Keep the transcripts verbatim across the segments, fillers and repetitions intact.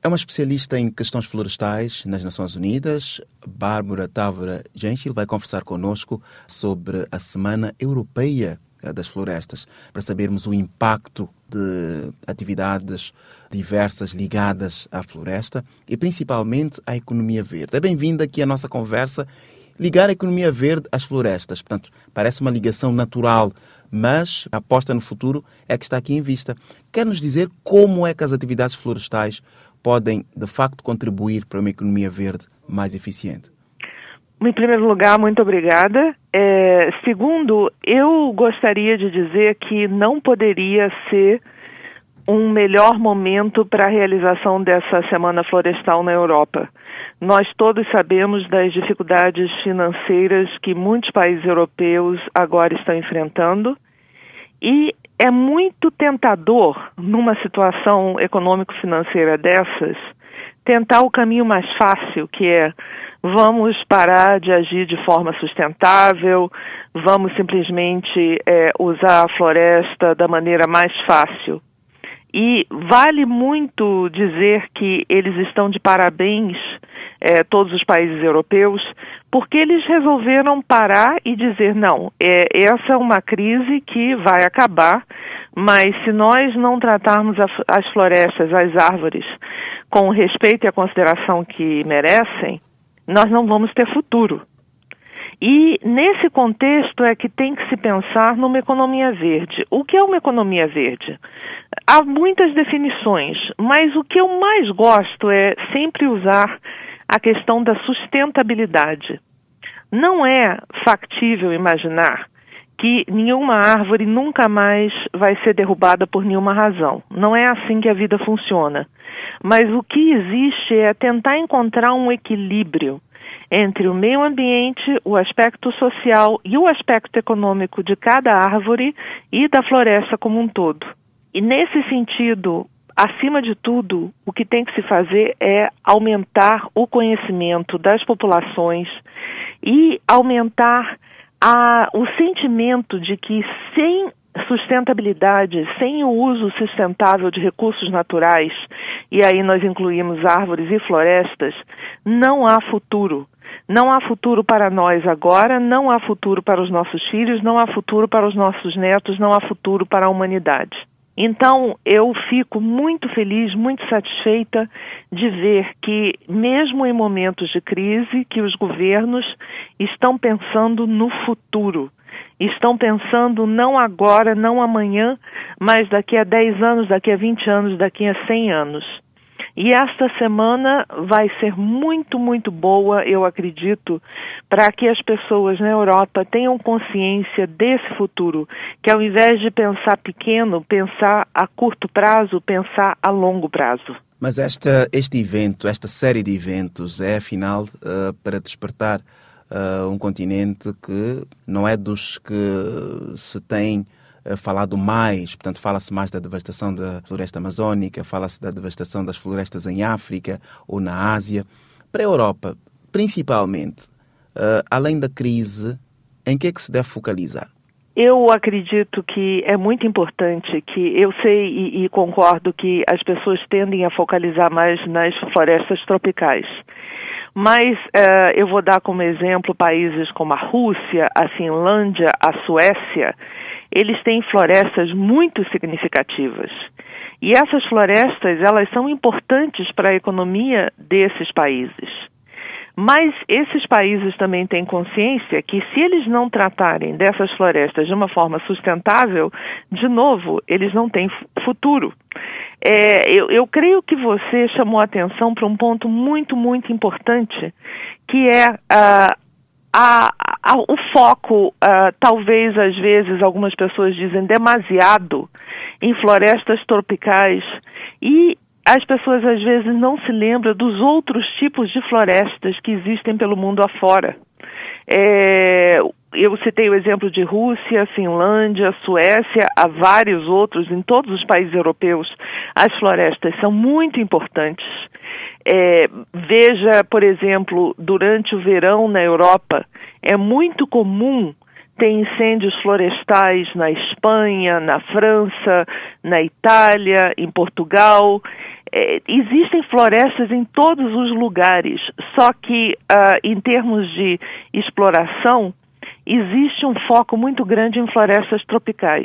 É uma especialista em questões florestais nas Nações Unidas. Bárbara Távora Gentil vai conversar connosco sobre a Semana Europeia das Florestas, para sabermos o impacto de atividades diversas ligadas à floresta e principalmente à economia verde. É bem-vinda aqui à nossa conversa. Ligar a economia verde às florestas, portanto, parece uma ligação natural, mas a aposta no futuro é que está aqui em vista. Quer nos dizer como é que as atividades florestais podem, de facto, contribuir para uma economia verde mais eficiente? Em primeiro lugar, muito obrigada. É, segundo, eu gostaria de dizer que não poderia ser um melhor momento para a realização dessa Semana Florestal na Europa. Nós todos sabemos das dificuldades financeiras que muitos países europeus agora estão enfrentando e é muito tentador, numa situação econômico-financeira dessas, tentar o caminho mais fácil, que é vamos parar de agir de forma sustentável, vamos simplesmente é, usar a floresta da maneira mais fácil. E vale muito dizer que eles estão de parabéns, é, todos os países europeus, porque eles resolveram parar e dizer, não, é, essa é uma crise que vai acabar, mas se nós não tratarmos a, as florestas, as árvores, com o respeito e a consideração que merecem, nós não vamos ter futuro. E nesse contexto é que tem que se pensar numa economia verde. O que é uma economia verde? Há muitas definições, mas o que eu mais gosto é sempre usar a questão da sustentabilidade. Não é factível imaginar que nenhuma árvore nunca mais vai ser derrubada por nenhuma razão. Não é assim que a vida funciona. Mas o que existe é tentar encontrar um equilíbrio entre o meio ambiente, o aspecto social e o aspecto econômico de cada árvore e da floresta como um todo. E nesse sentido, acima de tudo, o que tem que se fazer é aumentar o conhecimento das populações e aumentar a, o sentimento de que sem sustentabilidade, sem o uso sustentável de recursos naturais, e aí nós incluímos árvores e florestas, não há futuro. Não há futuro para nós agora, não há futuro para os nossos filhos, não há futuro para os nossos netos, não há futuro para a humanidade. Então, eu fico muito feliz, muito satisfeita de ver que, mesmo em momentos de crise, que os governos estão pensando no futuro. Estão pensando não agora, não amanhã, mas daqui a dez anos, daqui a vinte anos, daqui a cem anos. E esta semana vai ser muito, muito boa, eu acredito, para que as pessoas na Europa tenham consciência desse futuro, que ao invés de pensar pequeno, pensar a curto prazo, pensar a longo prazo. Mas esta, este evento, esta série de eventos é, afinal, uh, para despertar uh, um continente que não é dos que se tem falado mais, portanto fala-se mais da devastação da floresta amazónica, fala-se da devastação das florestas em África ou na Ásia. Para a Europa, principalmente, uh, além da crise, em que é que se deve focalizar? Eu acredito que é muito importante que, eu sei e, e concordo que as pessoas tendem a focalizar mais nas florestas tropicais. Mas uh, eu vou dar como exemplo países como a Rússia, a Finlândia, a Suécia. Eles têm florestas muito significativas. E essas florestas, elas são importantes para a economia desses países. Mas esses países também têm consciência que se eles não tratarem dessas florestas de uma forma sustentável, de novo, eles não têm futuro. É, eu, eu creio que você chamou a atenção para um ponto muito, muito importante, que é uh, a, a, o foco, uh, talvez às vezes algumas pessoas dizem demasiado, em florestas tropicais, e as pessoas às vezes não se lembram dos outros tipos de florestas que existem pelo mundo afora. É, eu citei o exemplo de Rússia, Finlândia, Suécia, há vários outros, em todos os países europeus, as florestas são muito importantes. É, veja, por exemplo, durante o verão na Europa, é muito comum tem incêndios florestais na Espanha, na França, na Itália, em Portugal. É, existem florestas em todos os lugares, só que uh, em termos de exploração, existe um foco muito grande em florestas tropicais.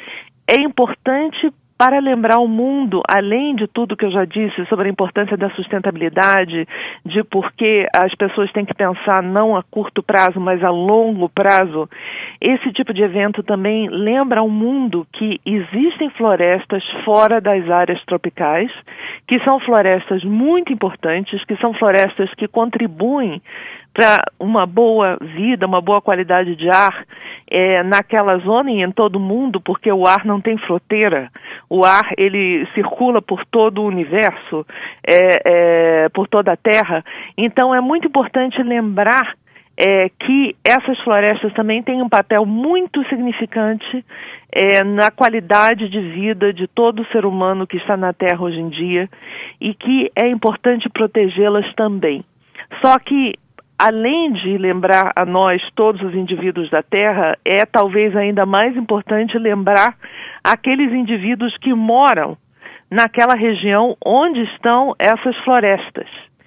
É importante para lembrar o mundo, além de tudo que eu já disse sobre a importância da sustentabilidade, de por que as pessoas têm que pensar não a curto prazo, mas a longo prazo, esse tipo de evento também lembra ao mundo que existem florestas fora das áreas tropicais, que são florestas muito importantes, que são florestas que contribuem para uma boa vida, uma boa qualidade de ar é, naquela zona e em todo o mundo, porque o ar não tem fronteira. O ar, ele circula por todo o universo, é, é, por toda a Terra. Então, é muito importante lembrar é, que essas florestas também têm um papel muito significante é, na qualidade de vida de todo ser humano que está na Terra hoje em dia e que é importante protegê-las também. Só que além de lembrar a nós, todos os indivíduos da Terra, é talvez ainda mais importante lembrar aqueles indivíduos que moram naquela região onde estão essas florestas.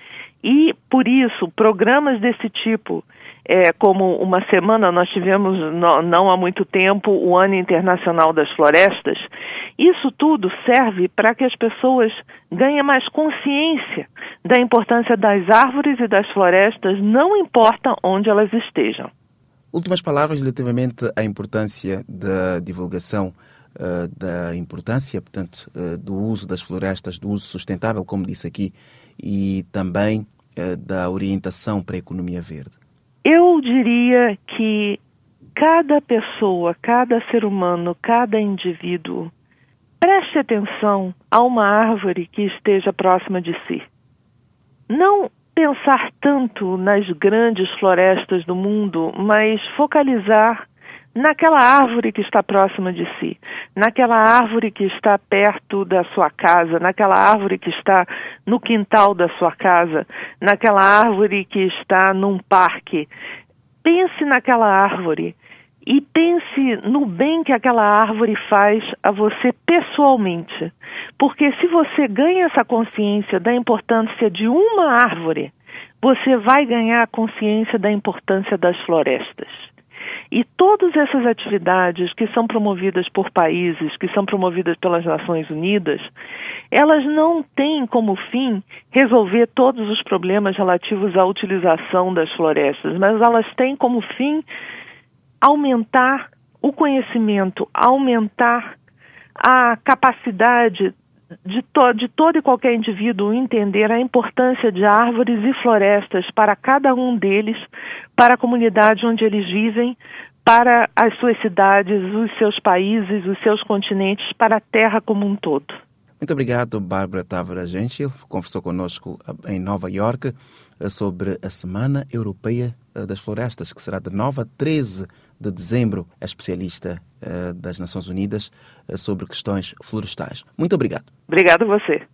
E, por isso, programas desse tipo, é, como uma semana, nós tivemos, não, não há muito tempo, o Ano Internacional das Florestas, isso tudo serve para que as pessoas ganhem mais consciência da importância das árvores e das florestas, não importa onde elas estejam. Últimas palavras relativamente à importância da divulgação, uh, da importância, portanto, uh, do uso das florestas, do uso sustentável, como disse aqui, e também uh, da orientação para a economia verde. Eu diria que cada pessoa, cada ser humano, cada indivíduo, preste atenção a uma árvore que esteja próxima de si. Não pensar tanto nas grandes florestas do mundo, mas focalizar naquela árvore que está próxima de si, naquela árvore que está perto da sua casa, naquela árvore que está no quintal da sua casa, naquela árvore que está num parque. Pense naquela árvore e pense no bem que aquela árvore faz a você pessoalmente. Porque se você ganha essa consciência da importância de uma árvore, você vai ganhar a consciência da importância das florestas. E todas essas atividades que são promovidas por países, que são promovidas pelas Nações Unidas, elas não têm como fim resolver todos os problemas relativos à utilização das florestas, mas elas têm como fim aumentar o conhecimento, aumentar a capacidade de, to- de todo e qualquer indivíduo entender a importância de árvores e florestas para cada um deles, para a comunidade onde eles vivem, para as suas cidades, os seus países, os seus continentes, para a Terra como um todo. Muito obrigado, Bárbara Távora Gentil, conversou conosco em Nova Iorque sobre a Semana Europeia das Florestas, que será de nove a treze de dezembro, é especialista das Nações Unidas sobre questões florestais. Muito obrigado. Obrigado a você.